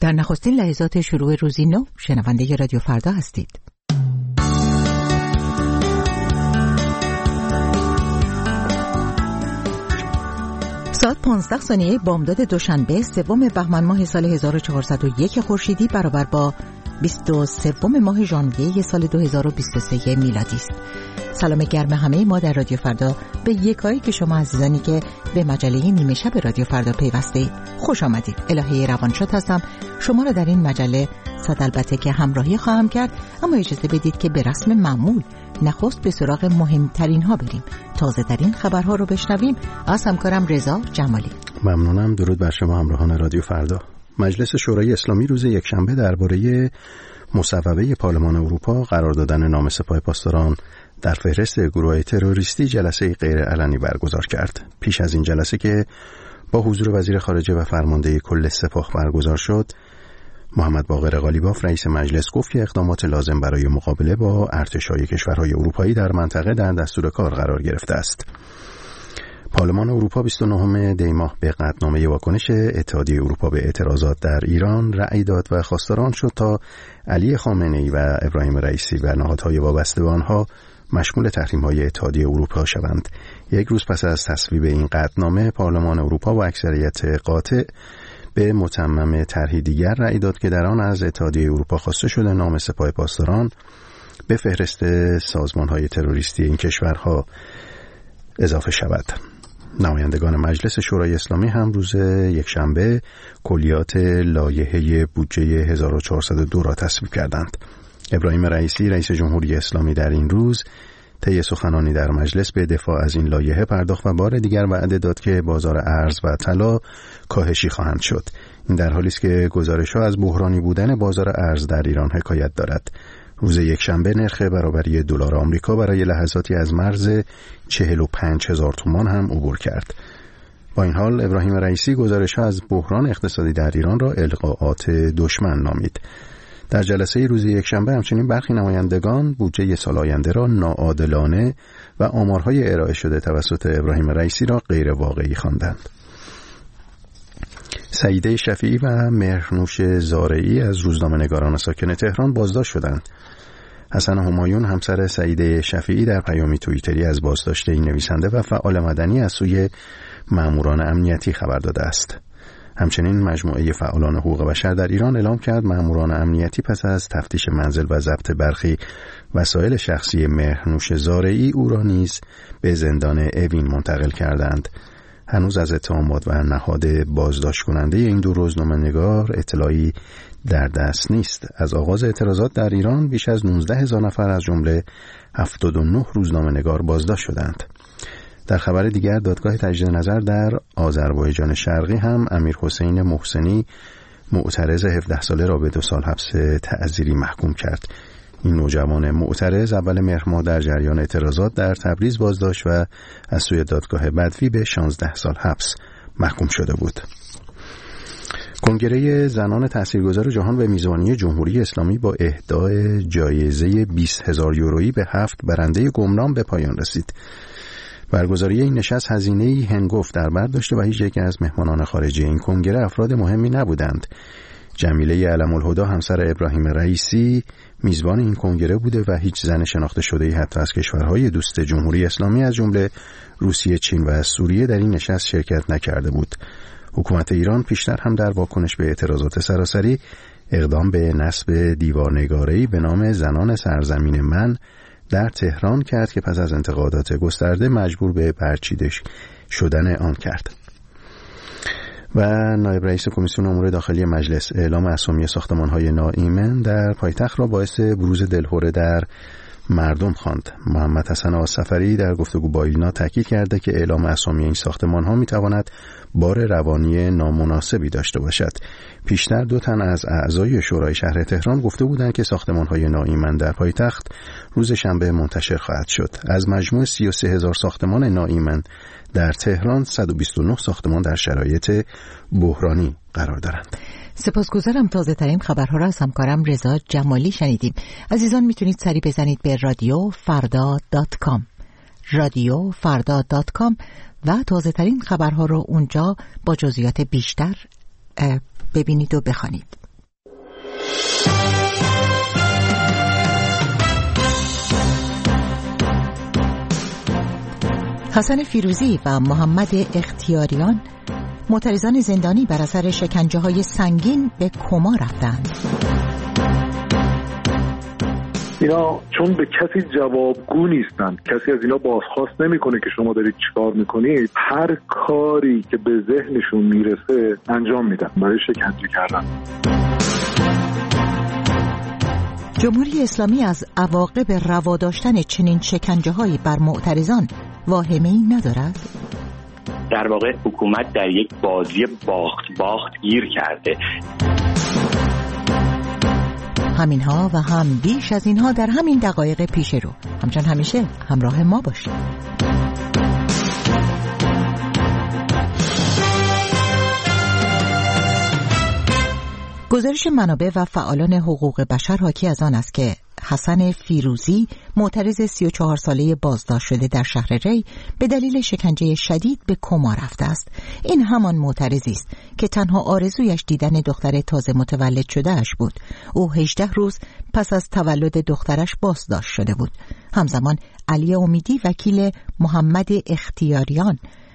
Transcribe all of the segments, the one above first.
در نخستین لحظات شروع روزی نو شنونده رادیو فردا هستید. ساعت 15 ثانیه بامداد دوشنبه 3 بهمن ماه سال 1401 خورشیدی برابر با 23 ماه ژانویه سال 2023 میلادی است. سلام گرم همه ما در رادیو فردا به یکایی که شما عزیزانی که به مجله نیمه شب رادیو فردا پیوسته خوش آمدید. الهه روانشاد هستم. شما را در این مجله صد البته که همراهی خواهم کرد، اما اجازه بدید که به رسم معمول نخست به سراغ مهمترین ها بریم. تازه ترین خبرها رو بشنویم از همکارم رضا جمالی. ممنونم. درود بر شما همراهان رادیو فردا. مجلس شورای اسلامی روز یکشنبه درباره مصوبه پارلمان اروپا قرار دادن نام سپاه پاسداران در فهرست گروه‌های تروریستی جلسه غیرعلنی برگزار کرد. پیش از این جلسه که با حضور وزیر خارجه و فرمانده کل سپاه برگزار شد، محمد باقر قالیباف رئیس مجلس گفت که اقدامات لازم برای مقابله با ارتش‌های کشورهای اروپایی در منطقه در دستور کار قرار گرفته است. پارلمان اروپا 29 دی ماه به قطعنامه واکنش اتحادیه اروپا به اعتراضات در ایران رأی داد و خواستار آن شد تا علی خامنه‌ای و ابراهیم رئیسی و نهادهای وابسته به آنها مشمول تحریم‌های اتحادیه اروپا شوند. یک روز پس از تصویب این قطعنامه، پارلمان اروپا با اکثریت قاطع به متمم طرحی دیگر رأی داد که در آن از اتحادیه اروپا خواسته شده نام سپاه پاسداران به فهرست سازمان‌های تروریستی این کشورها اضافه شود. نمایندگان مجلس شورای اسلامی هم روز یکشنبه کلیات لایحه بودجه 1402 را تصویب کردند. ابراهیم رئیسی رئیس جمهوری اسلامی در این روز طی سخنانی در مجلس به دفاع از این لایحه پرداخت و بار دیگر وعده داد که بازار ارز و طلا کاهشی خواهند شد. این در حالی است که گزارش‌ها از بحرانی بودن بازار ارز در ایران حکایت دارد. روز یکشنبه نرخ برابری دلار آمریکا برای لحظاتی از مرز 45,000 تومان هم عبور کرد. با این حال ابراهیم رئیسی گزارش‌ها از بحران اقتصادی در ایران را القاءات دشمن نامید. در جلسه روز یکشنبه همچنین برخی نمایندگان بودجه سال آینده را ناعادلانه و آمارهای ارائه شده توسط ابراهیم رئیسی را غیر واقعی خواندند. سعیده شفیعی و مهرنوش زارعی از روزنامه‌نگاران ساکن تهران بازداشت شدند. حسن همایون همسر سعیده شفیعی در پیامی توییتری از بازداشت این نویسنده و فعال مدنی از سوی ماموران امنیتی خبر داده است. همچنین مجموعه فعالان حقوق بشر در ایران اعلام کرد ماموران امنیتی پس از تفتیش منزل و ضبط برخی وسایل شخصی مهرنوش زارعی او را نیز به زندان اوین منتقل کردند. هنوز از اتهامات و نهاد بازداشت کننده این دو روزنامه‌نگار اطلاعی در دست نیست. از آغاز اعتراضات در ایران بیش از 19,000 نفر از جمله 79 روزنامه‌نگار بازداشت شدند. در خبر دیگر، دادگاه تجدید نظر در آذربایجان شرقی هم امیر حسین محسنی معترض 17 ساله را به 2 سال حبس تعزیری محکوم کرد. این نوجوان معترض اول مهر ماه در جریان اعتراضات در تبریز بازداشت و از سوی دادگاه بدوی به 16 سال حبس محکوم شده بود. کنگره زنان تاثیرگذار جهان به میزبانی جمهوری اسلامی با اهدای جایزه 20,000 یورویی به 7 برنده گمنام به پایان رسید. برگزاری این نشست هزینه‌ای هنگفت در بر داشته و هیچ یک از مهمانان خارجی این کنگره افراد مهمی نبودند. جمیله علم‌الهدی همسر ابراهیم رئیسی میزبان این کنگره بوده و هیچ زن شناخته شده‌ای حتی از کشورهای دوست جمهوری اسلامی از جمله روسیه، چین و سوریه در این نشست شرکت نکرده بود. حکومت ایران پیشتر هم در واکنش به اعتراضات سراسری اقدام به نصب دیوارنگاره‌ای به نام زنان سرزمین من در تهران کرد که پس از انتقادات گسترده مجبور به برچیده شدن آن کرد. و نایب رئیس کمیسیون امور داخلی مجلس اعلام اسامی ساختمان‌های ناایمن در پایتخت را باعث بروز دلهره در مردم خواند. محمد حسن آصفری در گفتگو با اینا تاکید کرده که اعلام اسامی این ساختمان‌ها می‌تواند بار روانی نامناسبی داشته باشد. پیشتر 2 تن از اعضای شورای شهر تهران گفته بودند که ساختمان‌های ناایمن در پایتخت روز شنبه منتشر خواهد شد. از مجموع 33,000 ساختمان ناایمن در تهران 129 ساختمان در شرایط بحرانی قرار دارند. سپاسگزارم. تازه ترین خبرها را از همکارم رضا جمالی شنیدیم. عزیزان میتونید سری بزنید به radiofarda.com radiofarda.com و تازه ترین خبرها رو اونجا با جزئیات بیشتر ببینید و بخوانید. حسن فیروزی و محمد اختیاریان معترضان زندانی بر اثر شکنجه‌های سنگین به کما رفتند. اینا چون به کسی جوابگو نیستن، کسی از اینا بازخواست نمیکنه که شما دارید چیکار میکنید، هر کاری که به ذهنشون میرسه انجام میدن برای شکنجه کردن. جمهوری اسلامی از عواقب روا داشتن چنین شکنجه‌هایی بر معترضان واهمه‌ای ندارد؟ در واقع حکومت در یک بازی باخت گیر کرده. همینها و هم بیش از اینها در همین دقایق پیش رو. همچنان همیشه همراه ما باشید. گزارش منابع و فعالان حقوق بشر حاکی از آن است که حسن فیروزی معترض 34 ساله بازداشت شده در شهر ری به دلیل شکنجه شدید به کما رفته است. این همان معترضی است که تنها آرزویش دیدن دختر تازه متولد شده اش بود. او 18 روز پس از تولد دخترش بازداشت شده بود. همزمان علی امیدی وکیل محمد اختیاریان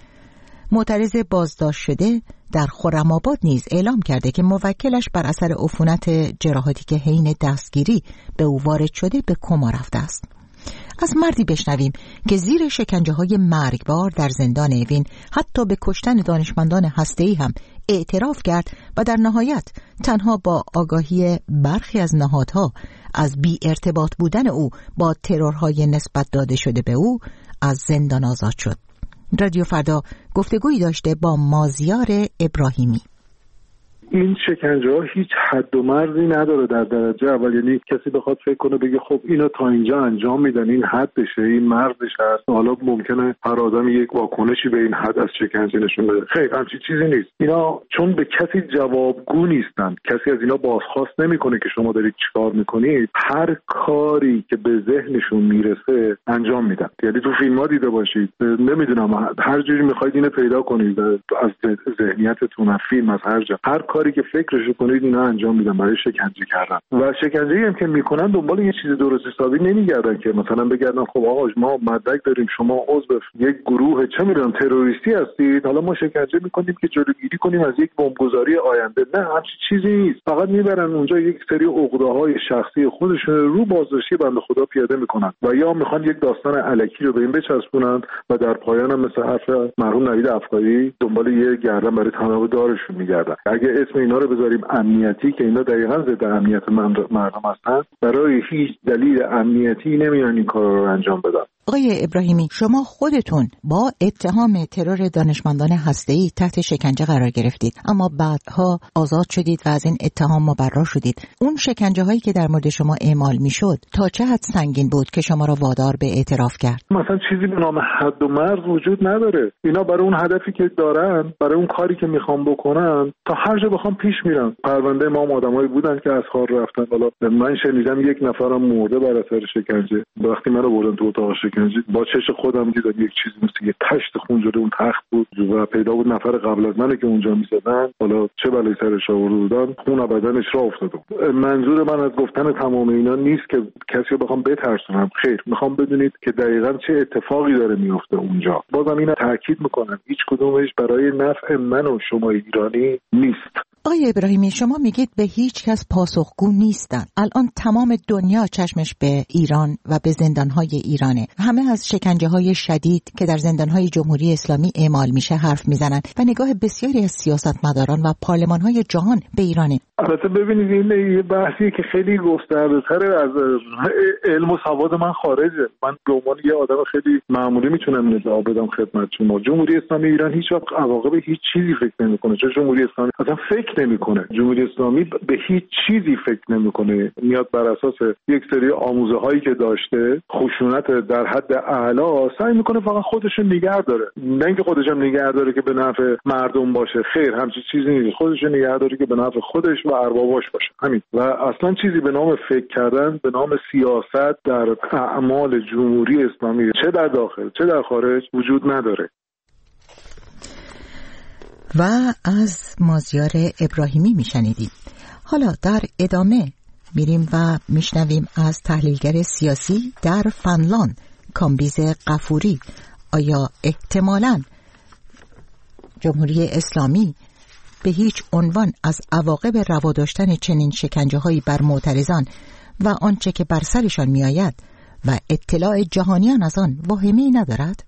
معترض بازداشت شده در خرم‌آباد نیز اعلام کرده که موکلش بر اثر عفونت جراحاتی که حین دستگیری به او وارد شده به کما رفته است. از مردی بشنویم که زیر شکنجه‌های مرگبار در زندان اوین حتی به کشتن دانشمندان هسته‌ای هم اعتراف کرد و در نهایت تنها با آگاهی برخی از نهادها از بی ارتباط بودن او با ترورهای نسبت داده شده به او از زندان آزاد شد. رادیو فردا گفتگویی داشته با مازیار ابراهیمی. این شکنجه ها هیچ حد و مرزی نداره در درجه اول، یعنی کسی بخواد فکر کنه بگه خب اینو تا اینجا انجام میدن، این حدشه، این مرزش هست، حالا ممکنه هر آدمی یک واکنشی به این حد از شکنجه نشون بده. خیر، همچین چیزی نیست. اینا چون به کسی جوابگو نیستن، کسی از اینا بازخواست نمیکنه که شما دارید چیکار میکنید، هر کاری که به ذهنشون میرسه انجام میدن. یعنی تو فیلم‌ها دیده باشید، نمیدونم هر جوری میخواید اینو پیدا کنید از ذهنیتتون، از فیلم، از هر جا، هر کاری که فکرشو کنید اینا انجام میدن برای شکنجه کردن. و شکنجه‌ای هم که میکنن دنبال یه چیز درست حسابی نمیگردن که مثلا بگردن خب آقا ما مدرک داریم، شما عضو یک گروه چه میدونم تروریستی هستید، حالا ما شکنجه میکنیم که جلوگیری کنیم از یک بمبگذاری آینده. نه، همچین چیزی نیست. فقط میبرن اونجا یک سری عقده‌های شخصی خودشون رو بازداشتی بنده خدا پیاده میکنن و یا میخوان یک داستان الکی رو به این بچسبونن و در پایان هم مثل حرف مرحوم نوید افکاری دنبال یه گردن برای تناب دارشون میگردن. اگه اسم اینا رو بذاریم امنیتی که اینا دقیقاً ضد امنیت مردم هستن، برای هیچ دلیل امنیتی نمیان این کارا رو انجام بدن. آقای ابراهیمی، شما خودتون با اتهام ترور دانشمندان هسته‌ای تحت شکنجه قرار گرفتید، اما بعدها آزاد شدید و از این اتهام مبرا شدید. اون شکنجه هایی که در مورد شما اعمال میشد تا چه حد سنگین بود که شما را وادار به اعتراف کرد؟ مثلا چیزی به نام حد و مرز وجود نداره. اینا برای اون هدفی که دارن، برای اون کاری که میخوام بکنن، تا هر جا بخوام پیش میرن. پرونده ما آدمایی بودن که از کار رفتن. حالا من شنیدم یک نفرم مرده بر اثر شکنجه. وقتی منو بردن تو اتاق با چش خودم دیدم یک چیزی مثل یه تشت خون جلوی اون تخت بود و پیدا بود نفر قبل از منه که اونجا میزدن. حالا چه بلایی سرش آورده بودن، خون از بدنش راه افتاده. منظور من از گفتن تمام اینا نیست که کسی رو بخوام بترسونم. خیر، میخوام بدونید که دقیقاً چه اتفاقی داره میفته اونجا. بازم اینو تاکید میکنم، هیچ کدومش برای نفع من و شما ایرانی نیست. آقای ابراهیمی، شما میگید به هیچ کس پاسخگو نیستن. الان تمام دنیا چشمش به ایران و به زندانهای ایرانه. همه از شکنجه‌های شدید که در زندانهای جمهوری اسلامی اعمال میشه حرف میزنن و نگاه بسیاری از سیاستمداران و پارلمان‌های جهان به ایرانه. البته ببینید این یه بحثی که خیلی گسترده‌تر از علم و سواد من خارجه. من به عنوان یه آدم خیلی معمولی میتونم نظر بدم خدمت شما. جمهوری اسلامی ایران هیچ وقت عواقب هیچ چیزی فکر نمی‌کنه. چون جمهوری اسلامی اصلا فکر نمی‌کنه. جمهوری اسلامی به هیچ چیزی فکر نمی‌کنه. میاد بر اساس یک سری آموزه‌هایی که داشته، خشونت در حد اعلا، سعی می‌کنه فقط خودش رو نگه داره. نه اینکه خودش هم نگه داره که به نفع مردم باشه. خیر، همچین چیزی نیست. خودش رو نگه داره که به نفع خودش و ارباباش باشه. همین. و اصلا چیزی به نام فکر کردن، به نام سیاست در اعمال جمهوری اسلامی چه در داخل چه در خارج وجود نداره. و از مازیار ابراهیمی میشنیدیم. حالا در ادامه میریم و میشنویم از تحلیلگر سیاسی در فنلاند، کامبیز غفوری. آیا احتمالاً جمهوری اسلامی به هیچ عنوان از عواقب روا داشتن چنین شکنجه‌هایی بر معترضان و آنچه که بر سرشان می‌آید و اطلاع جهانیان از آن واهمه‌ای ندارد؟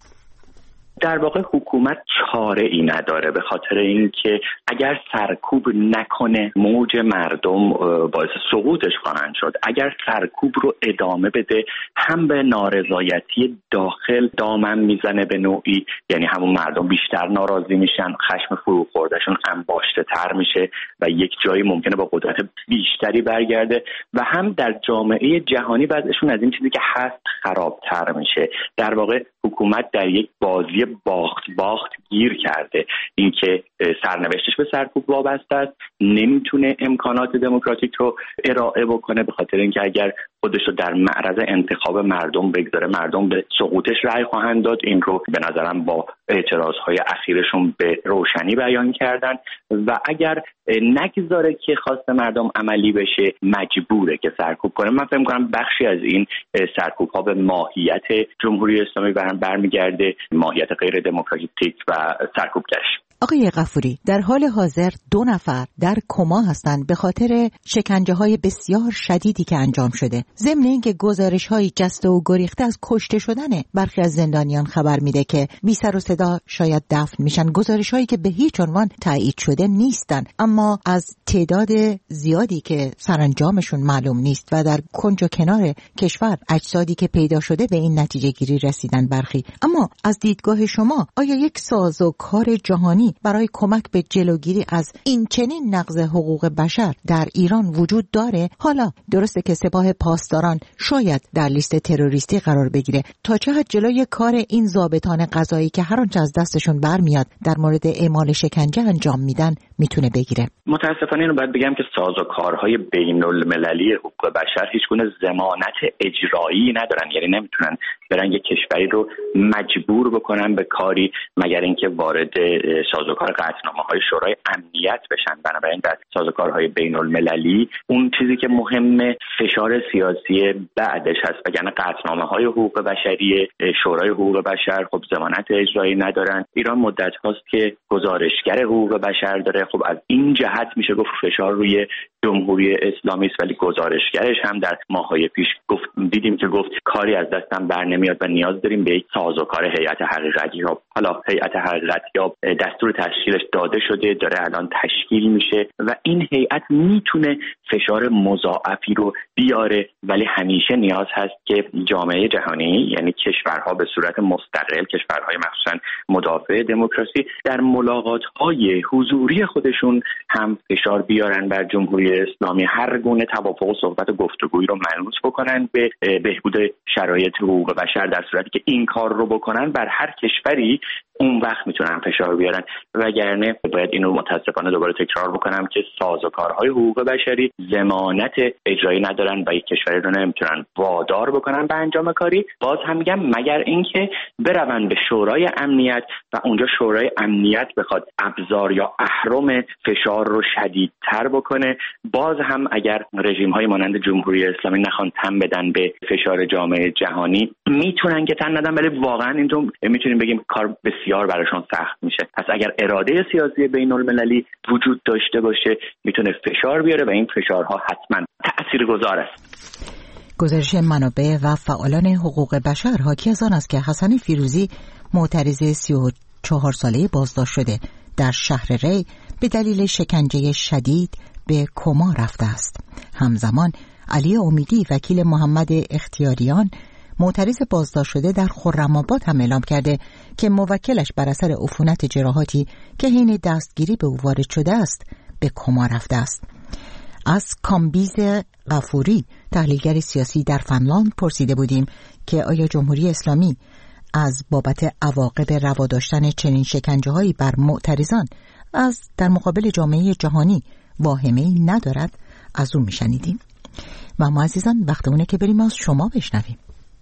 در واقع حکومت چاره ای نداره، به خاطر اینکه اگر سرکوب نکنه موج مردم باعث سقوطش خواهند شد. اگر سرکوب رو ادامه بده هم به نارضایتی داخل دامن میزنه به نوعی، یعنی همون مردم بیشتر ناراضی میشن، خشم فروخوردهشون انباشته تر میشه و یک جایی ممکنه با قدرت بیشتری برگرده و هم در جامعه جهانی بعضشون از این چیزی که هست خرابتر میشه. در واقع حکومت در یک بازی باخت گیر کرده، اینکه سرنوشتش به سرکوب وابسته است، نمیتونه امکانات دموکراتیک رو ارائه بکنه، به خاطر اینکه اگر خودش رو در معرض انتخاب مردم بگذاره مردم به سقوطش رأی خواهند داد. این رو به نظرم با اعتراضهای اخیرشون به روشنی بیان کردن و اگر نگذاره که خواست مردم عملی بشه مجبوره که سرکوب کنه. من فکر می‌کنم بخشی از این سرکوب‌ها به ماهیت جمهوری اسلامی برمیگرده، ماهیت غیر دموکراتیک و سرکوبگرش. آقای غفوری، در حال حاضر 2 نفر در کما هستند به خاطر شکنجه‌های بسیار شدیدی که انجام شده. ضمن اینکه گزارش‌های جسته و گریخته از کشته شدن برخی از زندانیان خبر میده که بی سر و صدا شاید دفن میشن، گزارش‌هایی که به هیچ عنوان تایید شده نیستن، اما از تعداد زیادی که سرانجامشون معلوم نیست و در کنج و کنار کشور اجسادی که پیدا شده به این نتیجه گیری رسیدن برخی. اما از دیدگاه شما آیا یک سازوکار جهانی برای کمک به جلوگیری از این چنین نقض حقوق بشر در ایران وجود داره؟ حالا درسته که سپاه پاسداران شاید در لیست تروریستی قرار بگیره، تا چه حد جلوی کار این ضابطان قضایی که هر آنچه از دستشون برمیاد در مورد اعمال شکنجه انجام میدن میتونه بگیره؟ متاسفانه اینو باید بگم که سازوکارهای بین‌المللی حقوق بشر هیچگونه ضمانت اجرایی ندارن، یعنی نمیتونن برن یک کشوری رو مجبور بکنن به کاری مگر اینکه وارد سازوکار قطعنامه‌های شورای امنیت بشن. بنابراین در سازوکارهای بین‌المللی اون چیزی که مهمه فشار سیاسی بعدش هست، وگرنه قطعنامه‌های حقوق بشری شورای حقوق بشر خب ضمانت اجرایی ندارن. ایران مدت هاست که گزارشگر حقوق بشر داره، خب از این جهت میشه گفت فشار روی جمهوری اسلامی است، ولی گزارشگرش هم در ماه‌های پیش دیدیم که گفت کاری از دستم بر نمیاد و نیاز داریم به یک سازوکار هیئت حقیقتیاب. حالا هیئت حقیقتیاب دستور تشکیلش داده شده، داره الان تشکیل میشه و این هیئت میتونه فشار مضاعفی رو بیاره، ولی همیشه نیاز هست که جامعه جهانی یعنی کشورها به صورت مستقل، کشورهای مخصوصا مدافع دموکراسی، در ملاقات‌های حضوری خودشون هم فشار بیارن بر جمهوری اسلامی، هر گونه توافق و صحبت و گفتگویی رو منوط بکنن به بهبود شرایط حقوق بشر. در صورتی که این کار رو بکنن بر هر کشوری اون وقت میتونن فشار بیارن، وگرنه باید اینو متاسفانه دوباره تکرار بکنم که سازوکارهای حقوق بشری ضمانت اجرایی ندارن و یک کشوری رو نمیتونن وادار بکنن به انجام کاری. باز هم میگم مگر اینکه برون به شورای امنیت و اونجا شورای امنیت بخواد ابزار یا اهرم فشار رو شدیدتر بکنه. باز هم اگر رژیم‌های مانند جمهوری اسلامی نخوان تن بدن به فشار جامعه جهانی میتونن که تن ندن، ولی واقعا این رو میتونیم بگیم کار بسیار براشون سخت میشه. پس اگر اراده سیاسی بین‌المللی وجود داشته باشه میتونه فشار بیاره و این فشارها حتما تاثیرگذار است. گزارش منابع و فعالان حقوق بشر حاکی از آن است که حسن فیروزی معترض 34 ساله بازداشت شده در شهر ری به دلیل شکنجه شدید به کما رفته است. همزمان علی امیدی وکیل محمد اختیاریان معترض بازداشت شده در خرم‌آباد هم اعلام کرده که موکلش بر اثر عفونت جراحاتی که حین دستگیری به او وارد شده است به کما رفته است. از کامبیز غفوری تحلیلگر سیاسی در فنلاند پرسیده بودیم که آیا جمهوری اسلامی از بابت عواقب روا داشتن چنین شکنجه‌هایی بر معترضان از در مقابل جامعه جهانی واهمه‌ای ندارد؟ از او میشنیدیم. و ما عزیزان وقتمونه که بریم از شما بشنویم.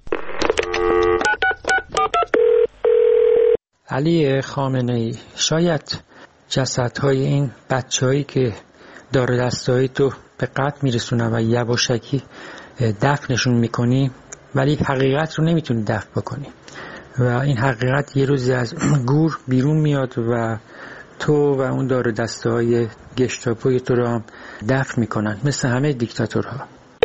علی خامنه‌ای، شاید جسدهای این بچه‌هایی که دار دستایی تو به قتل میرسونن و یواشکی دفنشون میکنی، ولی حقیقت رو نمیتونی دفن بکنی و این حقیقت یه روزی از گور بیرون میاد و تو و اون دار دسته های گشتاپوی تو رو هم دفن میکنن مثل همه دیکتاتورها.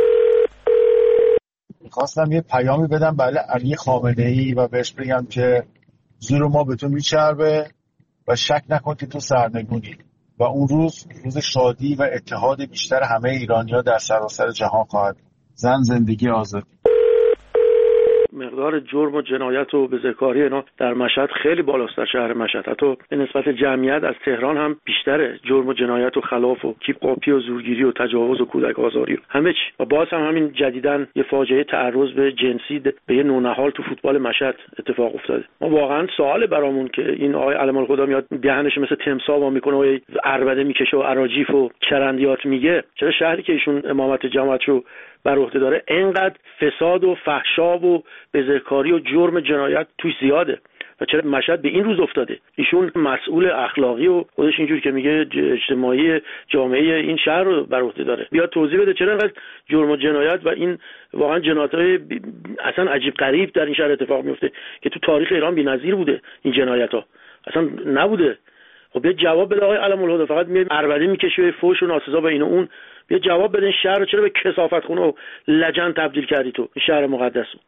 میخواستم یه پیامی بدم برای علی خامنه‌ای و بهش بگم که زور ما به تو میچربه و شک نکن که تو سرنگونی و اون روز شادی و اتحاد بیشتر همه ایرانی‌ها در سراسر جهان خواهد. زن، زندگی، آزادی. مقدار جرم و جنایت و بزهکاری اینا در مشهد خیلی بالاست، در شهر مشهد حتی به نسبت جمعیت از تهران هم بیشتره. جرم و جنایت و خلاف و کیپ قاپی و زورگیری و تجاوز و کودک آزاری و همه چی. و باز هم همین جدیداً یه فاجعه تعرض به جنسی به یه نونهال تو فوتبال مشهد اتفاق افتاده. ما واقعا سوال برامون که این آقای علم الخدا میاد دهنش مثل تمساح وا میکنه و عربده میکشه و اراجیف و چرندیات میگه، چرا شهری که ایشون امامت جماعت رو بر عهده داره اینقدر فساد و فحشا و بزهکاری و جرم جنایت توش زیاده و چرا مشهد به این روز افتاده؟ ایشون مسئول اخلاقی و خودش اینجوری که میگه اجتماعی جامعه این شهر رو بر عهده داره، بیاد توضیح بده چرا اینقدر جرم و جنایت و این واقعا جنایت‌های اصلا عجیب غریب در این شهر اتفاق میفته که تو تاریخ ایران بی‌نظیر بوده. این جنایت‌ها اصلا نبوده. خب بیا جواب بده آقای علم الهدی، فقط میاد عربده میکشه فوش و ناسزا به این و اون. بیا جواب بده این شهر رو چرا به کثافتخونه و لجن تبدیل کردی تو، این شهر مقدس رو.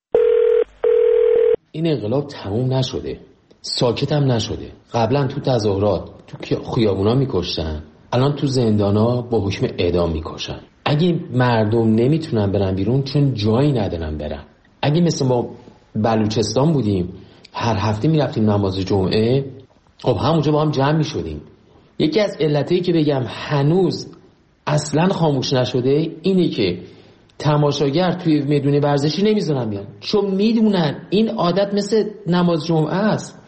این انقلاب تموم نشده، ساکت هم نشده. قبلا تو تظاهرات تو خیابونا میکشتن، الان تو زندانا با حکم اعدام میکشن. اگه مردم نمیتونن برن بیرون چون جایی ندارن برن، اگه مثل ما بلوچستان بودیم هر هفته میرفتیم نماز جمعه، خب همونجا با هم جمع میشدیم. یکی از علتایی که بگم هنوز اصلا خاموش نشده اینه که تماشاگر توی میدون ورزشی نمیذارن بیان، چون میدونن این عادت مثل نماز جمعه است.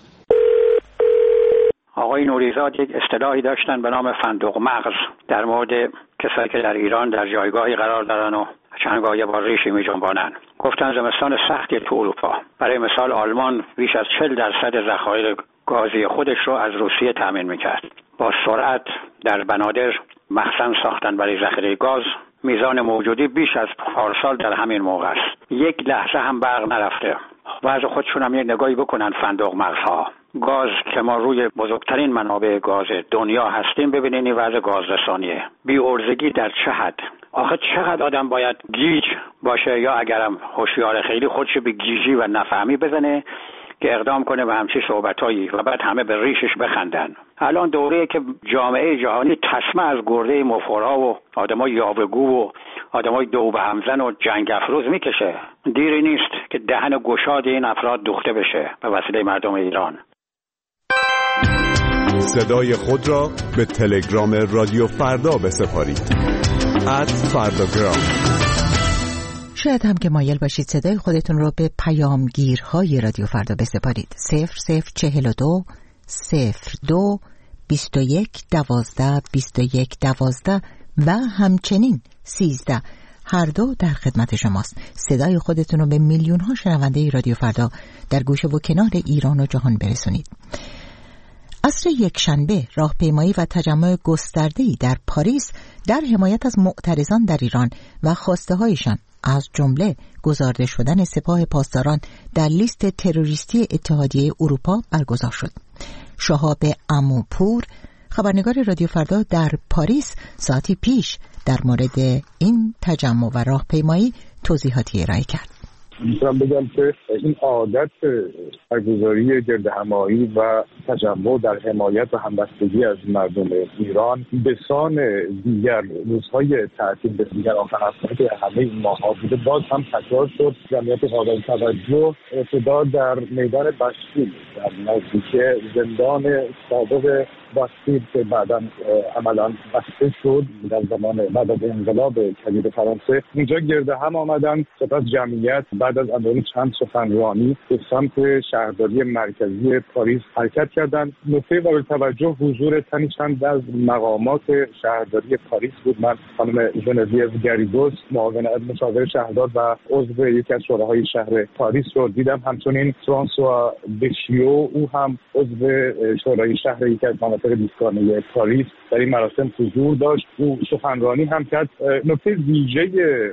آقای نوریزاد یک اصطلاحی داشتن به نام فندق مغز در مورد کسایی که در ایران در جایگاهی قرار دارن و چنگایه با ریشی می جنبانن. گفتن زمستان سختی تو اروپا. برای مثال آلمان بیش از 40% ذخایر گازی خودش رو از روسیه تامین میکرد. با سرعت در بنادر مخزن ساختن برای ذخیره گاز. میزان موجودی بیش از پارسال در همین موقع است. یک لحظه هم برق نرفته. وضع خودشون هم یک نگاهی بکنن فندق مغزها. گاز که ما روی بزرگترین منابع گاز دنیا هستیم، ببینین این وضع گاز رسانیه. بی‌عرضگی در چه حد؟ آخه چقدر آدم باید گیج باشه یا اگرم هوشیار خیلی خودش به گیجی و نفهمی بزنه که اقدام کنه به همچین صحبتایی و بعد همه به ریشش بخندن. الان دوره‌ای که جامعه جهانی تسمه از گرده مفرها و آدمای یاوه‌گو و آدمای دو به همزن و جنگ افروز میکشه. دیری نیست که دهن گشاد این افراد دوخته بشه به وسیله مردم ایران. صدای خود را به تلگرام رادیو فردا بسپارید. @فرداگرام. شاید هم که مایل باشید صدای خودتون رو به پیامگیرهای رادیو فردا بسپارید. 0042 02 21 12 21 12 و همچنین 13 هر دو در خدمت شماست. صدای خودتون رو به میلیون ها شنونده رادیو فردا در گوشه و کنار ایران و جهان برسونید. عصر یکشنبه راهپیمایی و تجمع گسترده‌ای در پاریس در حمایت از معترضان در ایران و خواسته هایشان از جمله گزارده شدن سپاه پاسداران در لیست تروریستی اتحادیه اروپا برگزار شد. شهاب عموپور خبرنگار رادیو فردا در پاریس ساعتی پیش در مورد این تجمع و راهپیمایی توضیحاتی ارائه کرد. میتونم بگم که این عادت برگزاری گردهمایی و تجمع در حمایت و همبستگی از مردم ایران به سان دیگر روزهای تعطیل دیگر آخر هفته که همه این ماها بوده باز هم تکرار شد. جمعیت قابل توجه ابتدا در میدان بستیل در نزدیکی زندان سابق بستیل که بعدا عملا بسته شد در زمان بعد از انقلاب کبیر فرانسه، اینجا گرده هم آمدن. سپس جمعیت بعد از اندازه چند سخنرانی به سمت شهرداری مرکزی پاریس حرکت کردند. نکته قابل توجه حضور تنی چند از مقامات شهرداری پاریس بود. من خانم ژنویو گاریدوس معاون مشاور شهردار و عضو یکی از شوراهای شهر پاریس رو دیدم. همچنین فرانسوا بشیو، او هم عضو شورای شهر یکی از مناطق خاطر 20 پاریس در این مراسم حضور داشت. او سخنرانی هم کرد. نکته ویژه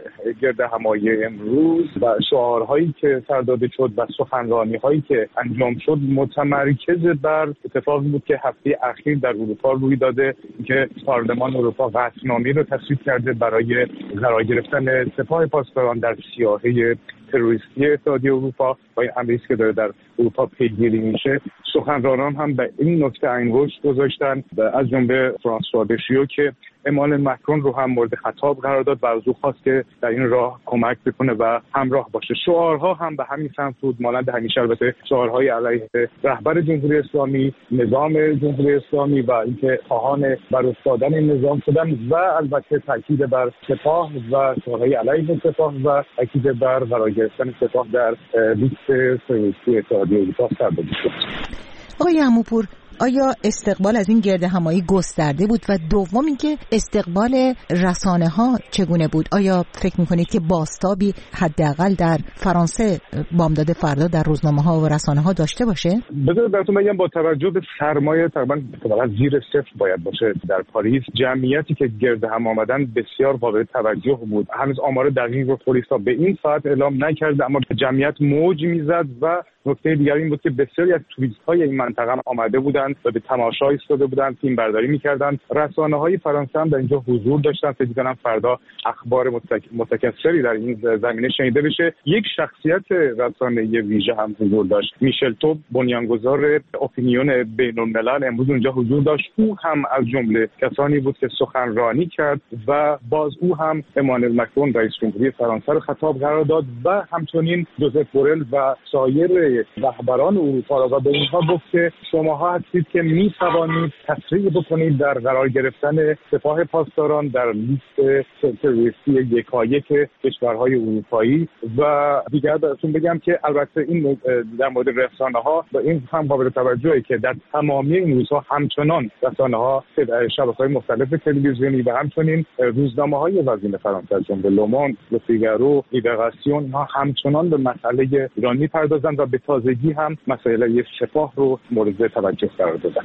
گردهمایی امروز و شعارهایی که سر داده شد و سخنرانی‌هایی که انجام شد متمرکز بر اتفاقی بود که هفته اخیر در اروپا روی داده که پارلمان اروپا قطعنامه‌ای رو تصویب کرده برای قرار گرفتن سپاه پاسداران در سیاهه تروریستی اتحادیه اروپا و این امری که داره در اروپا پیگیری میشه. سخنرانان هم به این نکته انگشت گذاشتن، از جمله فرانسوا بشیو که امانوئل مکرون رو هم مورد خطاب قرار داد و از او خواست که در این راه کمک بکنه و همراه باشه. شعارها هم به همین سمت بود، مانند همیشه البته شعارهای علیه رهبر جمهوری اسلامی، نظام جمهوری اسلامی و اینکه خواهان برافتادن این نظام شدن و البته تاکید بر سپاه و شعارهای علیه سپاه و تاکید بر قرار گرفتن سپاه در لیست تروریستی اتحادیه اروپا سر داده شد. آقای عموپور، آیا استقبال از این گردهمایی گسترده بود؟ و دوم اینکه استقبال رسانه ها چگونه بود؟ آیا فکر میکنید که بازتابی حداقل در فرانسه بامداد فردا در روزنامه ها و رسانه ها داشته باشه؟ بذارید براتون بگم با توجه به سرمایه تقریبا زیر صفر باید باشه در پاریس، جمعیتی که گرد هم آمدن بسیار قابل توجه بود. هنوز آمار دقیق رو پلیس به این ساعت اعلام نکرده، اما جمعیت موج میزد و نکته دیگر این بود که بسیاری از توریست‌های این منطقه آمده بودند و به تماشا ایستاده بودند، فیلم برداری می‌کردند. رسانه‌های فرانسه هم در اینجا حضور داشتن. فکر می‌کنم فردا اخبار متکثری در این زمینه شنیده بشه. یک شخصیت رسانه‌ای ویژه هم حضور داشت. میشل توب، بنیانگذار اپینیون بین‌الملل، امروز اونجا حضور داشت. او هم از جمله کسانی بود که سخنرانی کرد و باز او هم امانوئل مکرون رئیس جمهوری فرانسه رو خطاب قرار داد و همچنین جوزف بورل و سایر رهبران اروپا را و به اینها گفت که شماها هستید که می توانید تسریع بکنید در قرار گرفتن سپاه پاسداران در لیست تروریستی یکایک کشورهای اروپایی. و دیگر براتون بگم که البته این در مورد رسانه‌ها و این هم قابل توجهه که در تمامی این روزها همچنان رسانه‌ها شبکه‌های مختلف تلویزیونی و همچنین روزنامه‌های وزین فرانسه از جمله لوموند، لوفیگارو، لیبراسیون ها همچنان به مسئله ایران می‌پردازند و به تازگی هم مسئله سپاه رو مورد توجه قرار دادن.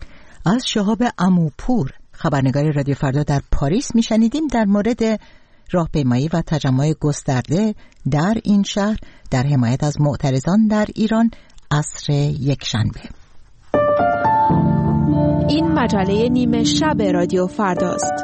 از شهاب عموپور، خبرنگار رادیو فردا در پاریس، میشنیدیم در مورد راهپیمایی و تجمع گسترده در این شهر در حمایت از معترضان در ایران عصر یکشنبه. این مجله نیمه شب رادیو فرداست.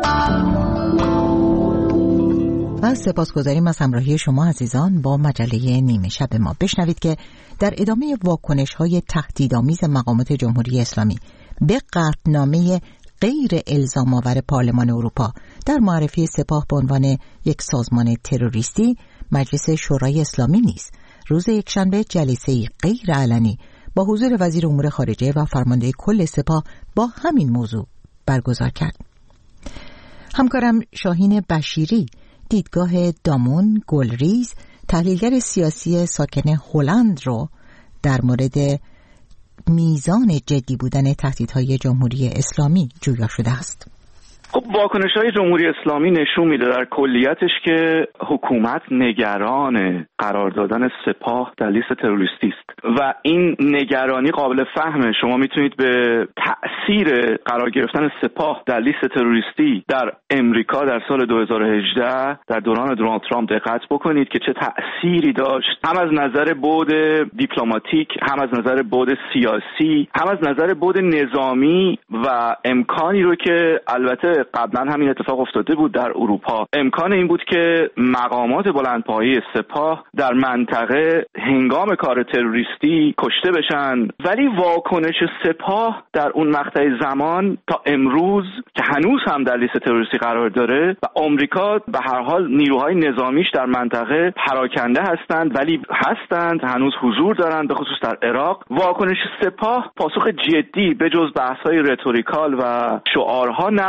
و سپاسگزاریم از همراهی شما عزیزان با مجله نیمه شب ما. بشنوید که در ادامه واکنش‌های تهدیدآمیز مقامات جمهوری اسلامی به قطعنامه غیر الزام‌آور پارلمان اروپا در معرفی سپاه به عنوان یک سازمان تروریستی، مجلس شورای اسلامی نیز روز یکشنبه جلسه‌ای غیر علنی با حضور وزیر امور خارجه و فرمانده کل سپاه با همین موضوع برگزار کرد. همکارم شاهین بشیری دیدگاه دامون گلریز، تحلیلگر سیاسی ساکن هلند رو در مورد میزان جدی بودن تهدیدهای جمهوری اسلامی جویا شده است. خب واکنش‌های جمهوری اسلامی نشون میده در کلیتش که حکومت نگران قرار دادن سپاه در لیست تروریستی است و این نگرانی قابل فهمه. شما میتونید به تأثیر قرار گرفتن سپاه در لیست تروریستی در امریکا در سال 2018 در دوران دونالد ترامپ دقت بکنید که چه تأثیری داشت، هم از نظر بعد دیپلماتیک، هم از نظر بعد سیاسی، هم از نظر بعد نظامی و امکانی رو که البته قبلا همین اتفاق افتاده بود در اروپا. امکان این بود که مقامات بلندپایه سپاه در منطقه هنگام کار تروریستی کشته بشن، ولی واکنش سپاه در اون مقطع زمان تا امروز که هنوز هم در لیست تروریستی قرار داره و آمریکا به هر حال نیروهای نظامیش در منطقه پراکنده هستند، ولی هنوز حضور دارند، به خصوص در عراق. واکنش سپاه پاسخ جدی به جز بحث‌های رتوریکال و شعارها نبوده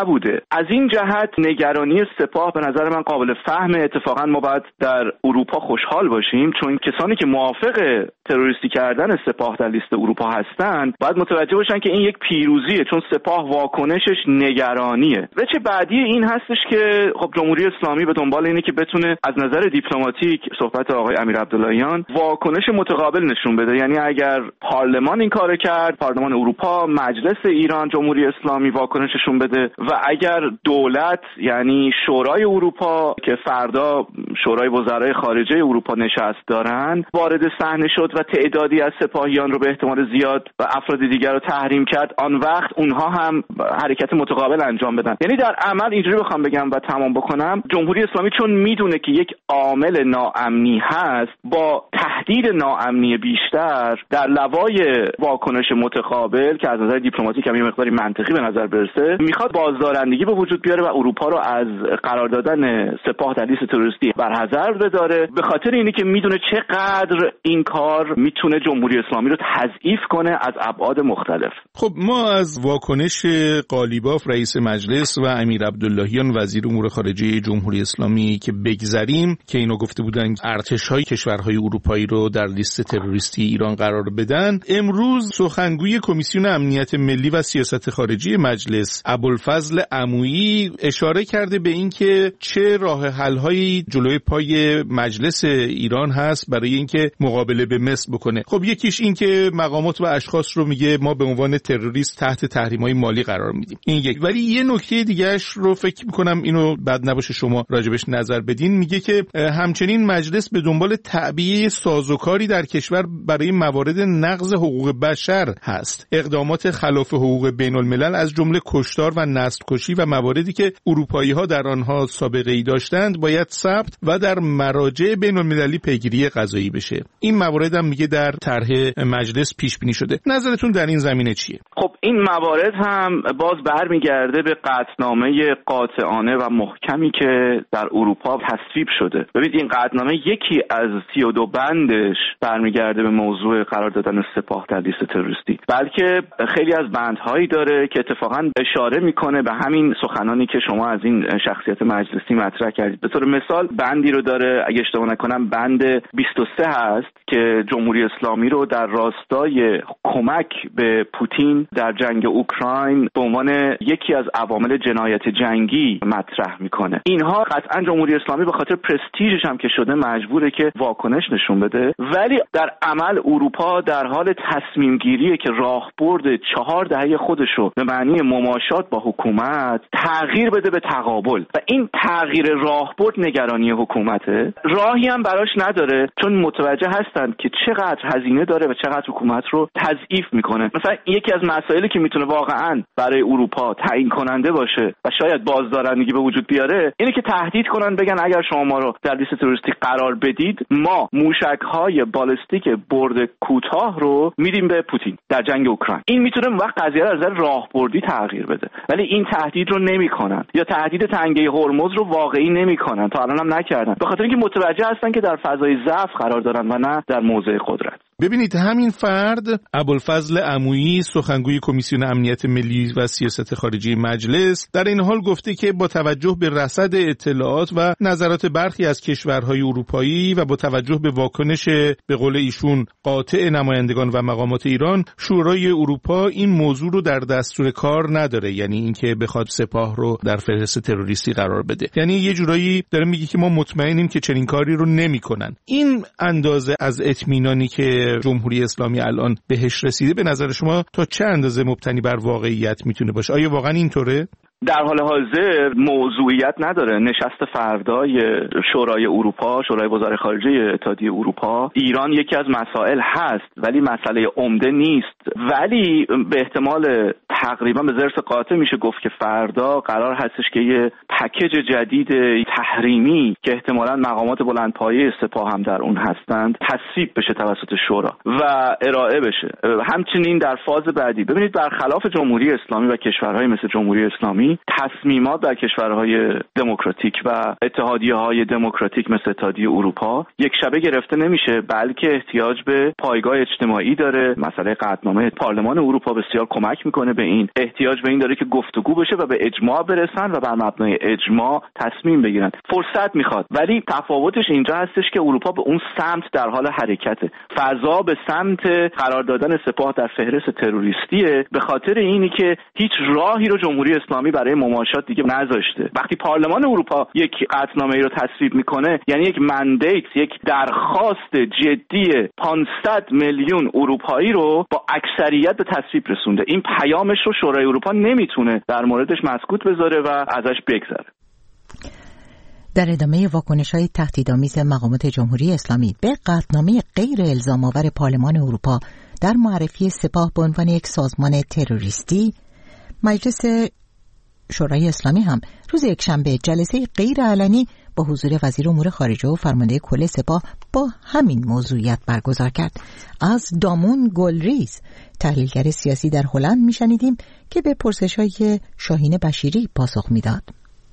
از این جهت نگرانی سپاه به نظر من قابل فهمه. اتفاقا ما باید در اروپا خوشحال باشیم، چون کسانی که موافق تروریستی کردن سپاه در لیست اروپا هستند باید متوجه باشن که این یک پیروزیه، چون سپاه واکنشش نگرانیه. وجه بعدی این هستش که خب جمهوری اسلامی به دنبال اینه که بتونه از نظر دیپلماتیک، صحبت آقای امیر عبداللهیان، واکنش متقابل نشون بده. یعنی اگر پارلمان این کارو کرد، پارلمان اروپا، مجلس ایران، جمهوری اسلامی واکنششون بده، و اگر دولت یعنی شورای اروپا که فردا شورای وزرای خارجه اروپا نشست دارن وارد صحنه شد و تعدادی از سپاهیان رو به احتمال زیاد و افراد دیگر رو تحریم کرد، آن وقت اونها هم حرکت متقابل انجام بدن. یعنی در عمل اینجوری بخوام بگم و تمام بکنم، جمهوری اسلامی چون میدونه که یک عامل ناامنی هست، با تهدید ناامنی بیشتر در لوای واکنش متقابل که از نظر دیپلماتیک هم یه مقداری منطقی به نظر برسه، میخواد بازدارندگی به وجود بیاره و اروپا رو از قرار دادن سپاه در لیست تروریستی برحذر بداره، به خاطر اینی که میدونه چقدر این کار میتونه جمهوری اسلامی رو تضعیف کنه از ابعاد مختلف. خب ما از واکنش قالیباف رئیس مجلس و امیر عبداللهیان وزیر امور خارجه جمهوری اسلامی که بگذریم که اینو گفته بودن ارتش‌های کشورهای اروپایی رو در لیست تروریستی ایران قرار بدن، امروز سخنگوی کمیسیون امنیت ملی و سیاست خارجی مجلس ابوالفضل عمویی اشاره کرده به اینکه چه راه حل‌هایی جلوی پای مجلس ایران هست برای اینکه مقابله به مصر بکنه. خب یکیش این که مقامات و اشخاص رو میگه ما به عنوان تروریست تحت تحریم‌های مالی قرار میدیم. این یک. ولی یه نکته دیگه‌اش رو فکر می‌کنم اینو بد نباشه شما راجبش نظر بدین، میگه که همچنین مجلس به دنبال تعبیه سازوکاری در کشور برای موارد نقض حقوق بشر هست. اقدامات خلاف حقوق بین‌الملل از جمله کشتار و نسل‌کشی و مواردی که اروپایی‌ها در آنها سابقه‌ای داشتند باید ثبت و در مراجع بین‌المللی پیگیری قضایی بشه. این موارد هم میگه در طرح مجلس پیش بینی شده. نظرتون در این زمینه چیه؟ خب این موارد هم باز برمیگرده به قطعنامه قاطعانه و محکمی که در اروپا تصویب شده. ببینید این قطعنامه یکی از 32 بندش برمیگرده به موضوع قرار دادن سپاه در لیست تروریستی، بلکه خیلی از بندهایی داره که اتفاقا اشاره میکنه به همین سخنانی که شما از این شخصیت مجلسی مطرح کردید. به طور مثال بندی رو داره، اگه اشتباه نکنم بند 23 هست که جمهوری اسلامی رو در راستای کمک به پوتین در جنگ اوکراین به عنوان یکی از عوامل جنایت جنگی مطرح میکنه. اینها قطعا جمهوری اسلامی به خاطر پرستیژش هم که شده مجبوره که واکنش نشون بده، ولی در عمل اروپا در حال تصمیم گیریه که راهبرد 4 دهه خودش رو به معنی مماشات با حکومت تغییر بده به تقابل، و این تغییر راهبرد نگرانی حکومته. راهی هم براش نداره، چون متوجه هستن که چقدر هزینه داره و چقدر حکومت رو تضعیف میکنه. مثلا یکی از مسائلی که میتونه واقعا برای اروپا تعیین کننده باشه و شاید بازدارندگی به وجود بیاره اینه که تهدید کنن، بگن اگر شما ما رو در لیست تروریستی قرار بدید ما موشک‌های بالستیک برد کوتاه رو میدیم به پوتین در جنگ اوکراین. این میتونه وقت قضیه رو از نظر راهبردی تغییر بده، ولی این تهدید رو نمیکنن، یا تهدید تنگه هرمز رو واقعی نمیکنن، تا الان هم نکردن، به خاطر اینکه متوجه هستن که در فضای ضعف قرار دارن و نه در موضع قدرت. ببینید همین فرد ابوالفضل عمویی سخنگوی کمیسیون امنیت ملی و سیاست خارجی مجلس در این حال گفته که با توجه به رصد اطلاعات و نظرات برخی از کشورهای اروپایی و با توجه به واکنش به قول ایشون قاطع نمایندگان و مقامات ایران، شورای اروپا این موضوع رو در دستور کار نداره، یعنی اینکه بخواد سپاه رو در فهرست تروریستی قرار بده. یعنی یه جورایی داره میگه که ما مطمئنیم که چنین کاری رو نمیکنن. این اندازه از اطمینانی که جمهوری اسلامی الان بهش رسیده به نظر شما تا چه اندازه مبتنی بر واقعیت میتونه باشه؟ آیا واقعا اینطوره؟ در حال حاضر موضوعیت نداره. نشست فردای شورای اروپا، شورای وزرای خارجه اتحادیه اروپا، ایران یکی از مسائل هست ولی مسئله عمده نیست، ولی به احتمال تقریبا به ضرس قاطع میشه گفت که فردا قرار هستش که یه پکیج جدید تحریمی که احتمالاً مقامات بلندپایه سپاه هم در اون هستند تصویب بشه توسط شورا و ارائه بشه. همچنین در فاز بعدی ببینید برخلاف جمهوری اسلامی و کشورهای مثل جمهوری اسلامی تصمیمات در کشورهای دموکراتیک و اتحادیه‌های دموکراتیک مثل اتحادیه اروپا یک شبه گرفته نمیشه، بلکه احتیاج به پایگاه اجتماعی داره. مسئله قطعنامه پارلمان اروپا بسیار کمک میکنه به این. احتیاج به این داره که گفتگو بشه و به اجماع برسن و بر مبنای اجماع تصمیم بگیرن. فرصت میخواد، ولی تفاوتش اینجا هستش که اروپا به اون سمت در حال حرکته. فضا به سمت قرار دادن سپاه در فهرست تروریستیه، به خاطر اینی که هیچ راهی رو جمهوری اسلامی برای مماشات دیگه نذاشته. وقتی پارلمان اروپا یک قطعنامه‌ای رو تصویب میکنه، یعنی یک مندیت، یک درخواست جدی 500 میلیون اروپایی رو با اکثریت به تصویب رسونده. این پیامش رو شورای اروپا نمیتونه در موردش مسکوت بذاره و ازش بگذره. در ادامه واکنش‌های تهدیدآمیز مقامات جمهوری اسلامی به قطعنامه غیر الزام‌آور پارلمان اروپا در معرفی سپاه به عنوان یک سازمان تروریستی، مجلس شورای اسلامی هم روز یکشنبه جلسه غیر علنی با حضور وزیر امور خارجه و فرمانده کل سپاه با همین موضوعیت برگزار کرد. از دامون گلریز، تحلیلگر سیاسی در هلند، میشنیدیم که به پرسش‌های شاهین بشیری پاسخ میداد.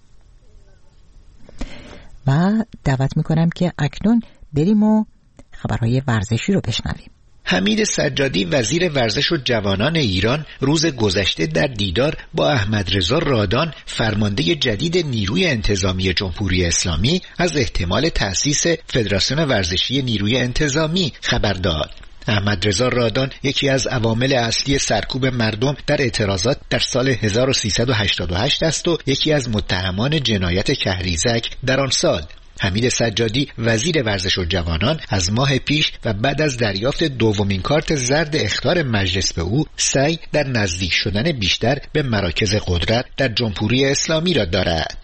و دعوت میکنم که اکنون بریم و خبرهای ورزشی رو بشنویم. حمید سجادی، وزیر ورزش و جوانان ایران، روز گذشته در دیدار با احمدرضا رادان، فرمانده جدید نیروی انتظامی جمهوری اسلامی، از احتمال تأسیس فدراسیون ورزشی نیروی انتظامی خبر داد. احمدرضا رادان یکی از عوامل اصلی سرکوب مردم در اعتراضات در سال 1388 است و یکی از متهمان جنایت کهریزک در آن سال. حمید سجادی، وزیر ورزش و جوانان، از ماه پیش و بعد از دریافت دومین کارت زرد اخطار مجلس به او، سعی در نزدیک شدن بیشتر به مراکز قدرت در جمهوری اسلامی را دارد.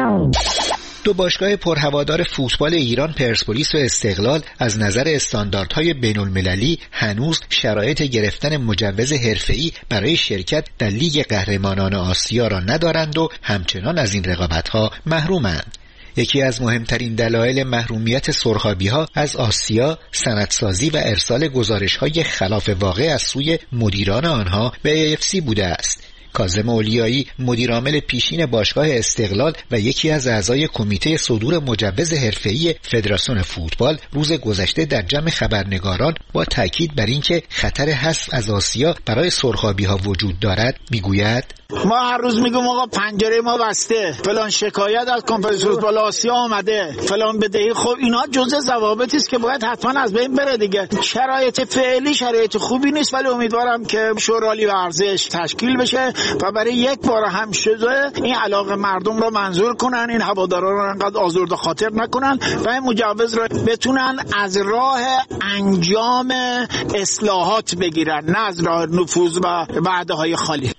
دو باشگاه پرهوادار فوتبال ایران، پرسپولیس و استقلال، از نظر استانداردهای بین‌المللی هنوز شرایط گرفتن مجوز حرفه‌ای برای شرکت در لیگ قهرمانان آسیا را ندارند و همچنان از این رقابت‌ها محرومند. یکی از مهمترین دلایل محرومیت سرخابی‌ها از آسیا، سندسازی و ارسال گزارش‌های خلاف واقع از سوی مدیران آنها به AFC بوده است. کاظم اولیایی، مدیرعامل پیشین باشگاه استقلال و یکی از اعضای کمیته صدور مجوز حرفه‌ای فدراسیون فوتبال، روز گذشته در جمع خبرنگاران با تاکید بر اینکه خطر حذف از آسیا برای سرخابی‌ها وجود دارد میگوید: ما هر روز میگم آقا پنجره ما بسته، فلان شکایت از کنفرانس فوتبال آسیا آمده، فلان بدهی. خب اینا جزء ضوابطی است که باید حتما از بین بره دیگه. شرایط فعلی شرایط خوبی نیست، ولی امیدوارم که شورای ورزش تشکیل بشه و برای یک بار هم شده این علاقه مردم رو منظور کنن، این هوادارا رو انقدر آزرده خاطر نکنن و این مجوز رو بتونن از راه انجام اصلاحات بگیرن، نه از راه نفوذ و وعده‌های خالی.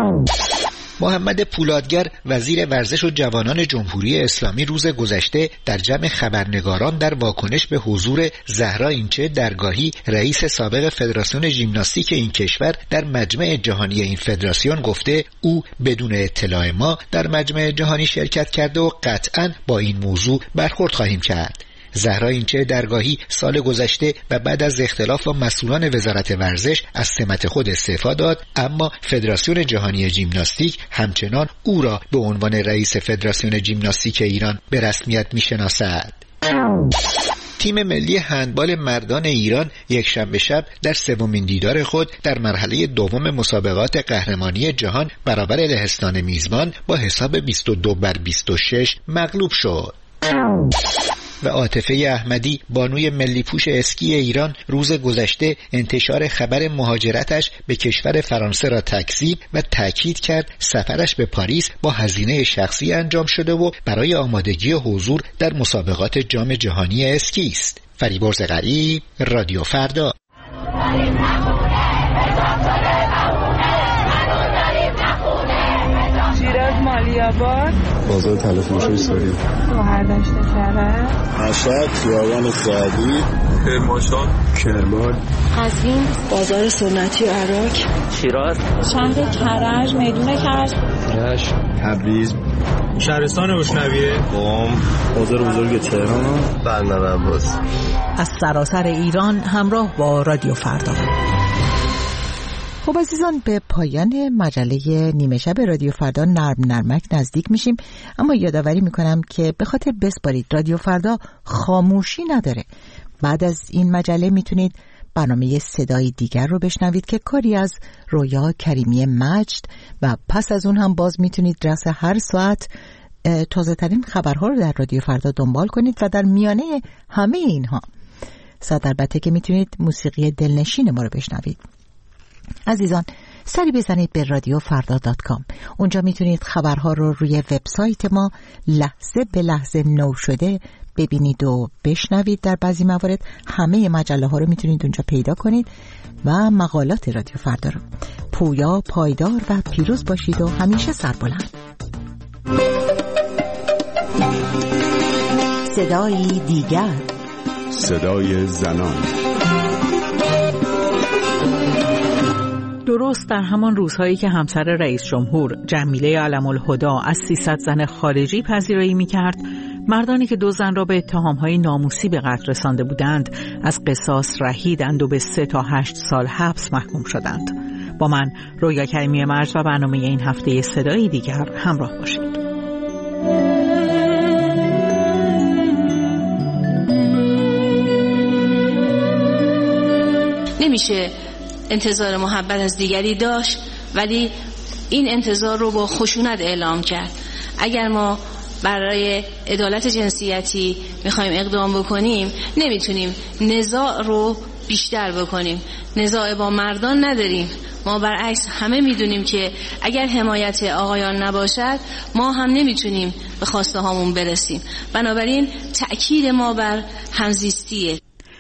محمد پولادگر، وزیر ورزش و جوانان جمهوری اسلامی، روز گذشته در جمع خبرنگاران در واکنش به حضور زهرا اینچه درگاهی، رئیس سابق فدراسیون ژیمناستیک این کشور، در مجمع جهانی این فدراسیون گفته او بدون اطلاع ما در مجمع جهانی شرکت کرده و قطعاً با این موضوع برخورد خواهیم کرد. زهرا اینچه درگاهی سال گذشته و بعد از اختلاف با مسئولان وزارت ورزش از سمت خود استعفا داد، اما فدراسیون جهانی ژیمناستیک همچنان او را به عنوان رئیس فدراسیون ژیمناستیک ایران به رسمیت میشناسد. تیم ملی هندبال مردان ایران یکشنبه شب در سومین دیدار خود در مرحله دوم مسابقات قهرمانی جهان برابر لهستان میزبان با حساب 22-26 مغلوب شد. و عاطفه احمدی، بانوی ملی پوش اسکی ایران، روز گذشته انتشار خبر مهاجرتش به کشور فرانسه را تکذیب و تاکید کرد سفرش به پاریس با هزینه شخصی انجام شده و برای آمادگی حضور در مسابقات جام جهانی اسکی است. فریبرز غریب، رادیو فردا. مالیاباد، بازار تلفروشی سوری، شهردشت کرج، مشهد، خیابان سعدی، کرمان، قزوین، بازار سنتی عراق، شیراز، شهر کرج، میدون کرج، رشت، تبریز، شهرستان اشنویه، قم، بازار بزرگ تهران، بندر عباس. از سراسر ایران همراه با رادیو فردا. خب عزیزان، به پایان مجله نیمه شب رادیو فردا نرمک نزدیک میشیم، اما یادآوری میکنم که به خاطر بسپارید رادیو فردا خاموشی نداره. بعد از این مجله میتونید برنامه صدای دیگر رو بشنوید که کاری از رویا کریمی مجد، و پس از اون هم باز میتونید رأس هر ساعت تازه ترین خبرها رو در رادیو فردا دنبال کنید و در میانه همه اینها ساعت البته که میتونید موسیقی دلنشین ما رو بشنوید. عزیزان، سری بزنید به radiofrda.com. اونجا میتونید خبرها رو روی وبسایت ما لحظه به لحظه نو شده ببینید و بشنوید. در بعضی موارد همه مجله ها رو میتونید اونجا پیدا کنید و مقالات رادیو فردا رو. پویا، پایدار و پیروز باشید و همیشه سربلند. صدای دیگر، صدای زنان. درست در همان روزهایی که همسر رئیس جمهور جمیله علم‌الهدی از 300 زن خارجی پذیرایی می‌کرد، مردانی که 2 زن را به اتهام‌های ناموسی به قتل رسانده بودند از قصاص رهیدند و به 3 تا 8 سال حبس محکوم شدند. با من رویا کریمی مجد و برنامه این هفته صدای دیگر همراه باشید. نمیشه انتظار محبت از دیگری داشت ولی این انتظار رو با خشونت اعلام کرد. اگر ما برای عدالت جنسیتی میخوایم اقدام بکنیم نمیتونیم نزاع رو بیشتر بکنیم. نزاع با مردان نداریم. ما برعکس همه میدونیم که اگر حمایت آقایان نباشد ما هم نمیتونیم به خواسته هامون برسیم. بنابراین تأکید ما بر همزیستیه.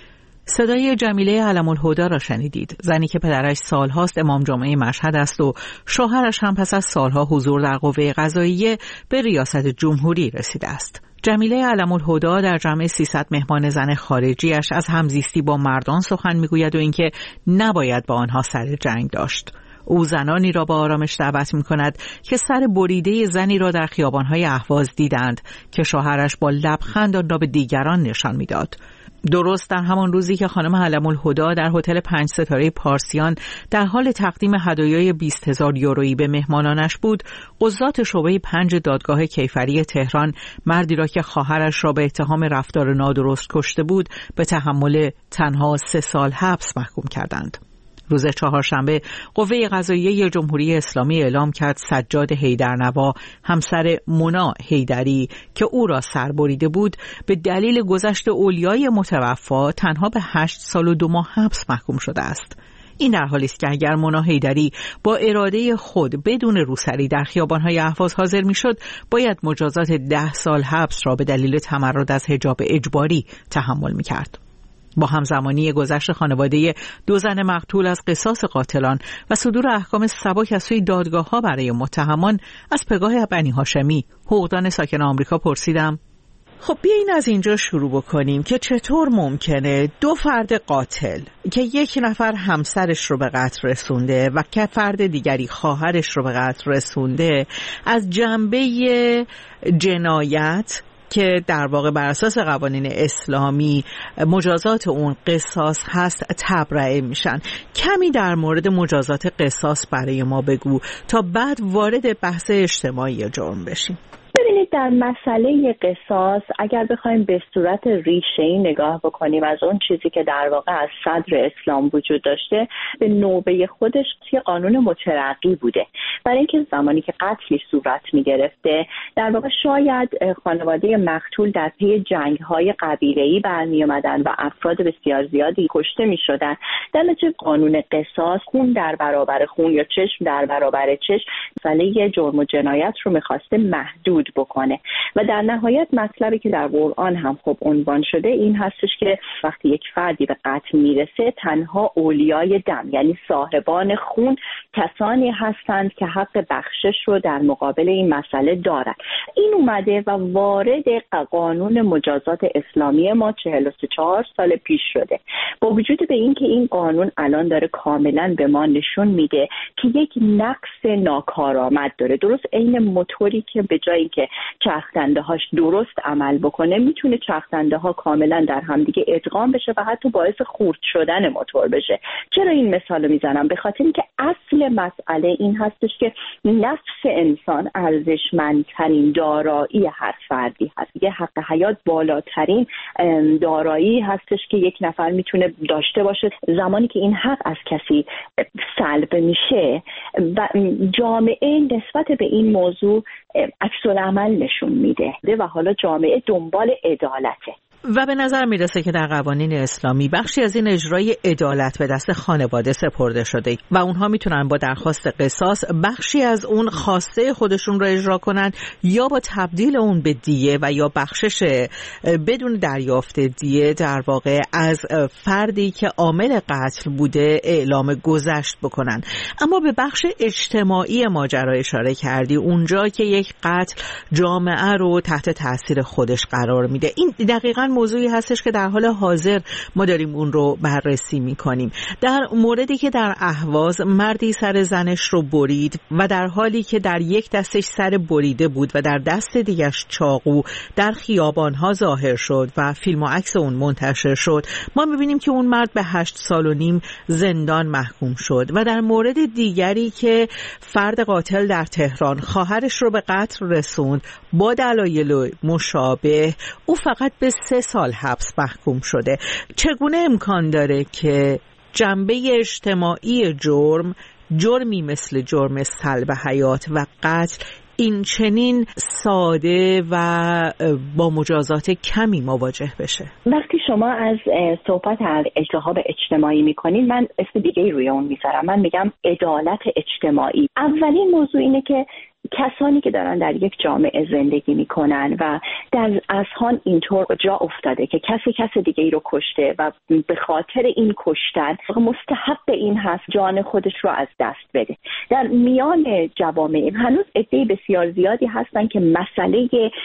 صدای جمیله علم‌الهدی را شنیدید، زنی که پدرش سالهاست امام جمعه مشهد است و شوهرش هم پس از سالها حضور در قوه قضاییه به ریاست جمهوری رسیده است. جمیله علم‌الهدی در جمع 300 مهمان زن خارجیش از همزیستی با مردان سخن میگوید و اینکه نباید با آنها سر جنگ داشت. او زنانی را با آرامش دعوت می‌کند که سر بریده زنی را در خیابان‌های اهواز دیدند که شوهرش با لبخند آن را به دیگران نشان می‌داد. درست در همان روزی که خانم علم‌الهدی در هتل 5 ستاره پارسیان در حال تقدیم هدایای 20,000 یورویی به مهمانانش بود، قضات شعبه 5 دادگاه کیفری تهران مردی را که خواهرش را به اتهام رفتار نادرست کشته بود به تحمل تنها 3 سال حبس محکوم کردند. روز چهارشنبه قوه قضاییه جمهوری اسلامی اعلام کرد سجاد حیدرنوا همسر مونا حیدری که او را سربریده بود به دلیل گذشت اولیای متوفا تنها به 8 سال و 2 ماه حبس محکوم شده است. این در حالی است که اگر مونا حیدری با اراده خود بدون روسری در خیابان‌های اهواز حاضر می‌شد، باید مجازات 10 سال حبس را به دلیل تمرد از حجاب اجباری تحمل می‌کرد. با همزمانی گذشت خانواده 2 زن مقتول از قصاص قاتلان و صدور احکام سبک از سوی دادگاه‌ها برای متهمان، از پگاه بنی هاشمی، حقوقدان ساکن آمریکا پرسیدم: خب بیایید از اینجا شروع بکنیم که چطور ممکنه 2 فرد قاتل که 1 نفر همسرش رو به قتل رسونده و که فرد دیگری خواهرش رو به قتل رسونده از جنبه جنایت که در واقع بر اساس قوانین اسلامی مجازات اون قصاص هست تبرئه میشن؟ کمی در مورد مجازات قصاص برای ما بگو تا بعد وارد بحث اجتماعی جرم بشیم. ببینید، در مسئله قصاص اگر بخوایم به صورت ریشه‌ای نگاه بکنیم از اون چیزی که در واقع از صدر اسلام وجود داشته، به نوبه خودش یه قانون مترقی بوده. برای اینکه زمانی که قتلی صورت می‌گرفته در واقع شاید خانواده مقتول در پی جنگ‌های قبیله‌ای برمی‌آمدن و افراد بسیار زیادی کشته می‌شدن. در نتیجه قانون قصاص خون در برابر خون یا چشم در برابر چشم مسئله جرم و جنایت رو می‌خواسته محدود بکنه و در نهایت مطلبی که در قرآن هم خب عنوان شده این هستش که وقتی یک فردی به قتل میرسه تنها اولیای دم یعنی صاحبان خون کسانی هستند که حق بخشش رو در مقابل این مسئله دارند. این اومده و وارد قانون مجازات اسلامی ما 44 سال پیش شده. با وجود به این که این قانون الان داره کاملا به ما نشون میده که یک نقص ناکارآمد داره، درست عین موتوری که به جای که چرخدنده هاش درست عمل بکنه میتونه چرخدنده ها کاملا در همدیگه ادغام بشه و حتی باعث خورد شدن موتور بشه. چرا این مثال رو میزنم؟ به خاطر اینکه اصل مسئله این هستش که نفس انسان ارزشمندترین دارایی هر فردی هست. یه حق حیات بالاترین دارایی هستش که یک نفر میتونه داشته باشه. زمانی که این حق از کسی سلب میشه و جامعه نسبت به این موضوع عکس العمل نشون میده و حالا جامعه دنبال عدالته. و به نظر میرسه که در قوانین اسلامی بخشی از این اجرای عدالت به دست خانواده سپرده شده و اونها میتونن با درخواست قصاص بخشی از اون خواسته خودشون رو اجرا کنن یا با تبدیل اون به دیه و یا بخشش بدون دریافت دیه در واقع از فردی که عامل قتل بوده اعلام گذشت بکنن. اما به بخش اجتماعی ماجرا اشاره کردی، اونجا که یک قتل جامعه رو تحت تاثیر خودش قرار میده. این دقیقاً موضوعی هستش که در حال حاضر ما داریم اون رو بررسی میکنیم. در موردی که در اهواز مردی سر زنش رو برید و در حالی که در یک دستش سر بریده بود و در دست دیگش چاقو در خیابانها ظاهر شد و فیلم و عکس اون منتشر شد، ما میبینیم که اون مرد به 8 سال و نیم زندان محکوم شد. و در مورد دیگری که فرد قاتل در تهران خواهرش رو به قتل رسوند با دلایل مشابه، او فقط به 3 سال حبس محکوم شده. چگونه امکان داره که جنبه اجتماعی جرمی مثل جرم سلب حیات و قتل این چنین ساده و با مجازات کمی مواجه بشه؟ وقتی شما از صحبت از اجتهاب اجتماعی میکنید، من اسم دیگه روی اون میذارم. من میگم عدالت اجتماعی. اولین موضوع اینه که کسانی که دارن در یک جامعه زندگی میکنن و در اذهان اینطور جا افتاده که کسی کس دیگه ای رو کشته و به خاطر این کشتن مستحق این هست جان خودش رو از دست بده. در میان جوامع هنوز عده بسیار زیادی هستن که مسئله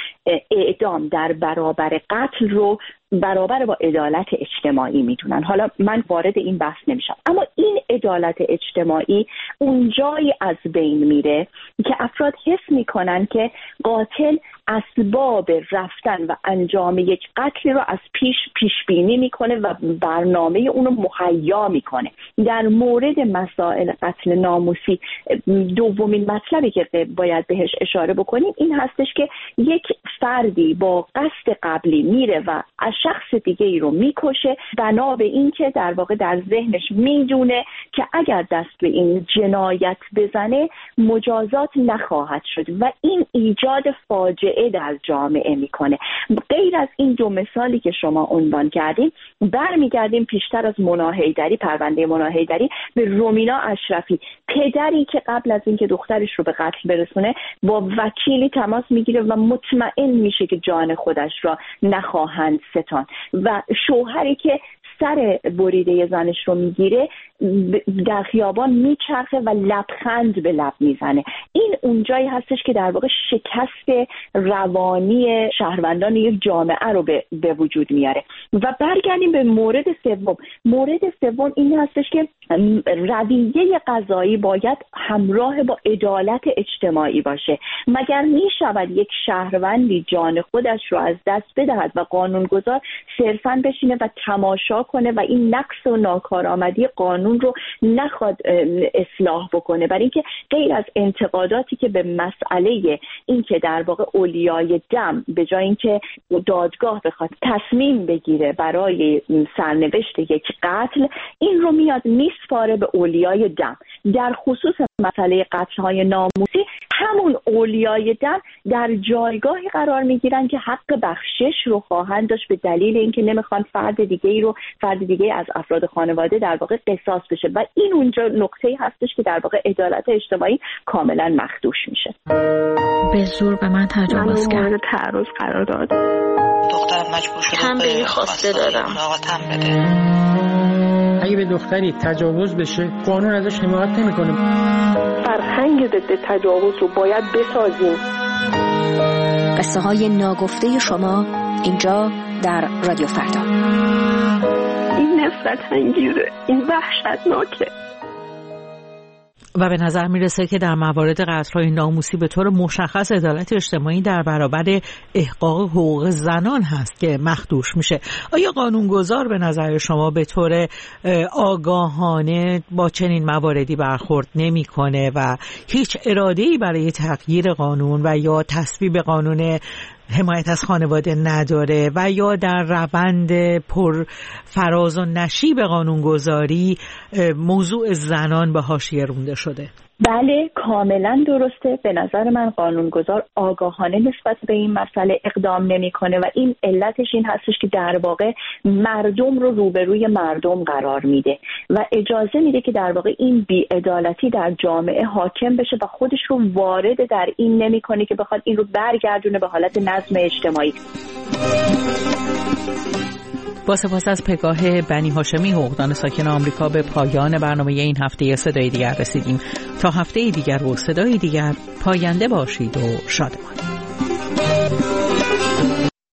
اعدام در برابر قتل رو برابر با عدالت اجتماعی میدونن. حالا من وارد این بحث نمیشم، اما این عدالت اجتماعی اون جایی از بین میره که افراد حس میکنن که قاتل اسباب رفتن و انجام یک قتل رو از پیش بینی میکنه و برنامه اونو مهیا میکنه. در مورد مسائل قتل ناموسی دومین مطلبی که باید بهش اشاره بکنیم این هستش که یک فردی با قصد قبلی میره و از شخص دیگه ای رو میکشه بنا به این که در واقع در ذهنش میدونه که اگر دست به این جنایت بزنه مجازات نخواهد شد و این ایجاد فاجعه در جامعه میکنه. غیر از این دو مثالی که شما عنوان کردین، برمیگردیم پیشتر از مونا حیدری، پرونده مونا حیدری، به رومینا اشرفی، پدری که قبل از اینکه دخترش رو به قتل برسونه با وکیلی تماس میگیره و مطمئن میشه که جان خودش را نخواهند ستان و شوهری که سر بریده زنش رو میگیره در خیابان میچرخه و لبخند به لب میزنه. این اونجایی هستش که در واقع شکست روانی شهروندان یک جامعه رو به وجود میاره. و برگردیم به مورد سوم. مورد سوم این هستش که رویه قضایی باید همراه با عدالت اجتماعی باشه. مگر میشود یک شهروندی جان خودش رو از دست بدهد و قانونگذار صرفاً بشینه و تماشا کنه و این نقص و ناکارآمدی قانون رو نخواد اصلاح بکنه؟ برای اینکه غیر از انتقاداتی که به مسئله این که در واقع اولیای دم به جای اینکه دادگاه بخواد تصمیم بگیره برای سرنوشت یک قتل، این رو میاد میسپاره به اولیای دم. در خصوص مسئله قتل‌های ناموسی همون اولیای دم در جایگاهی قرار میگیرن که حق بخشش رو خواهند داشت به دلیل اینکه نمیخوان فرد دیگه از افراد خانواده در واقع قصاص بشه و این اونجا نقطه‌ای هستش که در واقع عدالت اجتماعی کاملا مخدوش میشه. به زور به من تجاوز کرد. تعرض قرار داد. دخترم مجبور شده تنبیه خواسته دادم. اگه به دختری تجاوز بشه قانون ازش حمایت نمیکنه. فرهنگ ضد تجاوز رو باید بسازیم. قصه های ناگفته شما اینجا در رادیو فردا. این نفرت انگیزه، این وحشتناکه. و به نظر میرسه که در موارد قتل‌های ناموسی به طور مشخص عدالت اجتماعی در برابر احقاق حقوق زنان هست که مخدوش میشه. آیا قانونگذار به نظر شما به طور آگاهانه با چنین مواردی برخورد نمی‌کنه و هیچ اراده‌ای برای تغییر قانون و یا تصویب قانون حمایت از خانواده نداره و یا در روند پر فراز و نشیب قانونگذاری موضوع زنان به حاشیه رونده شده؟ بله، کاملا درسته. به نظر من قانونگذار آگاهانه نسبت به این مسئله اقدام نمیکنه و این علتش این هستش که در واقع مردم رو روبروی مردم قرار میده و اجازه میده که در واقع این بی‌عدالتی در جامعه حاکم بشه و خودش رو وارد در این نمیکنه که بخواد این رو برگردونه به حالت نظم اجتماعی. با سپاس از پگاه بنی هاشمی، حقوقدان ساکن آمریکا، به پایان برنامه این هفته صدای دیگر رسیدیم. تا هفته دیگر و صدای دیگر، پاینده باشید و شادمان.